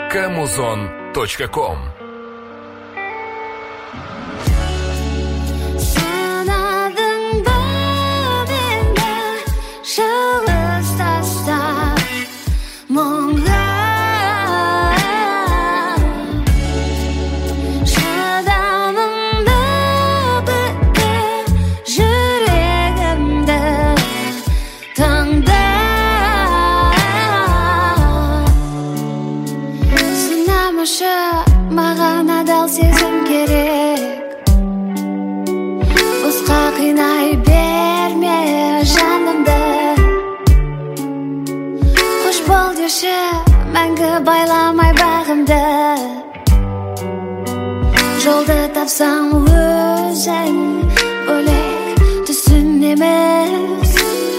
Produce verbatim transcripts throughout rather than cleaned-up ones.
камузон точка ком. Маған адал сезім керек, босқа қинай берме жанымды. Қош бол деші, мәңгі байламай бағымды. Жолды тапсаң өзің бөлек, түсінеміз,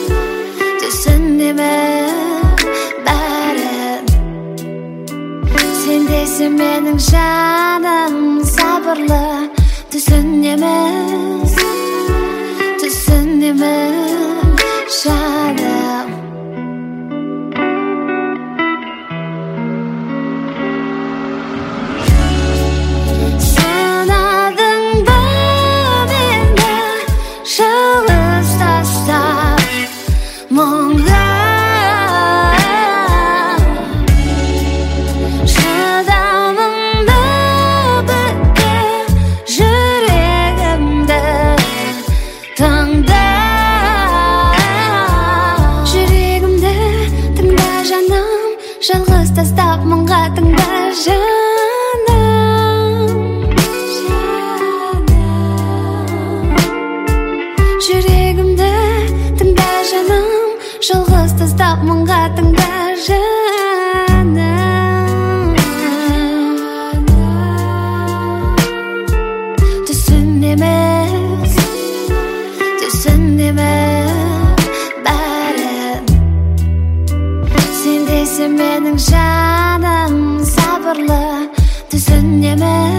түсінеміз бәрін. Сендейсің менің жаным сабырлы, түсінеміз, түсінеміз жаным. Санадың ба мені жалғыз тастап мұңға. Жалғыз тастап мұңға тыңда жаным, жүрегімді тыңда жаным. Жалғыз тастап мұңға тыңда жаным. Түсінеміз, түсінеміз бәрін. Сендейсің менің жаным сабырлы, түсінеміз.